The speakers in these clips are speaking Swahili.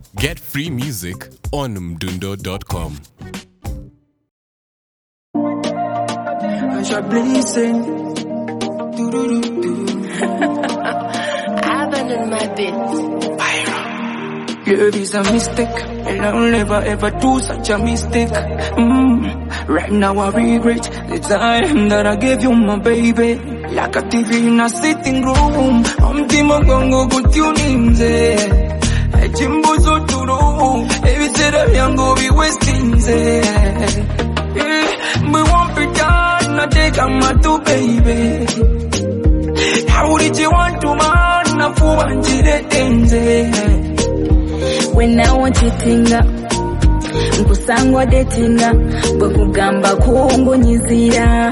Get free music on mdundo.com. You're blazing. I've been in my bed. Love is a mistake, and I'll never ever do such a mistake. Right now I regret the time that I gave you my baby. Like a TV in a sitting room, I'm Timo Gongo good tunings. Jimbo so to do, every said I'm young go be wasting. We won't be done, I take a matu baby. How did you want to man? I for one things. When I want you tinga nkusangwa detinga bwe kugamba kuongo nyizira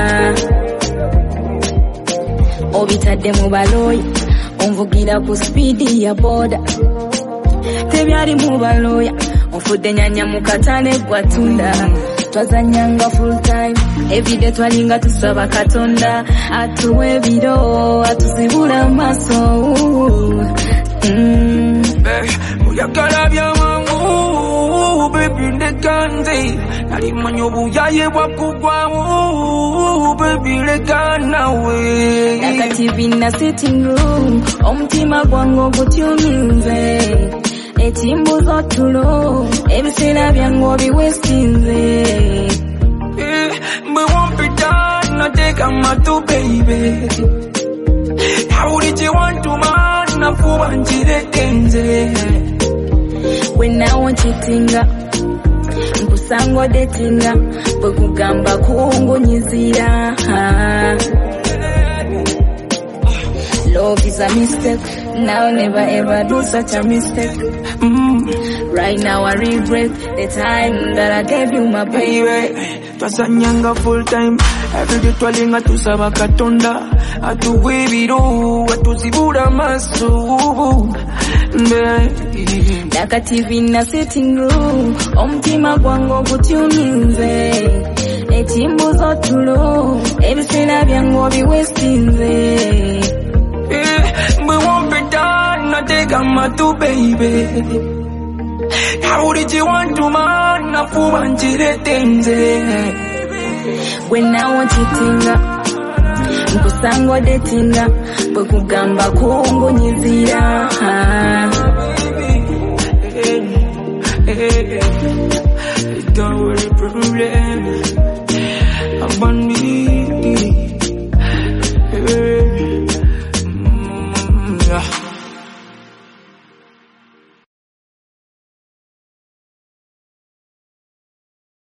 obitadde mu baloyi onvugira ku speedi ya boda tebyali mu baloya onfudde nyanya mu katale gwatunda twazanyanga full time everyday twalinga tusaba katonda atuwe ebiro atuzibula amaso Uyagala bya mangu baby lekanze nali manyo buyaye bwakugwawo baby lekana we Like a TV in a sitting room omutima gwango gutyuminze etimbo zotulo ebisera byango biwestinze we won't be done I take a matu baby how did you want to man na fuwa njire tenze when I want you tinga nkusangwa detinga bwe kugamba kuongo nyizira love is a mistake now never ever do such a mistake right now I regret the time that I gave you my baby twasanyanga full time everyday twalinga tusaba katonda atuwe ebiro atuzibula amaso like a TV in a sitting room omutima gwango gutyuminze etimbo zotulo ebisera byango biwestinze we won't be done I take a matu baby how did you want to man na fuwa njire tenze when I want you tinga nkusangwa detinga bwe kugamba kuongo nyizira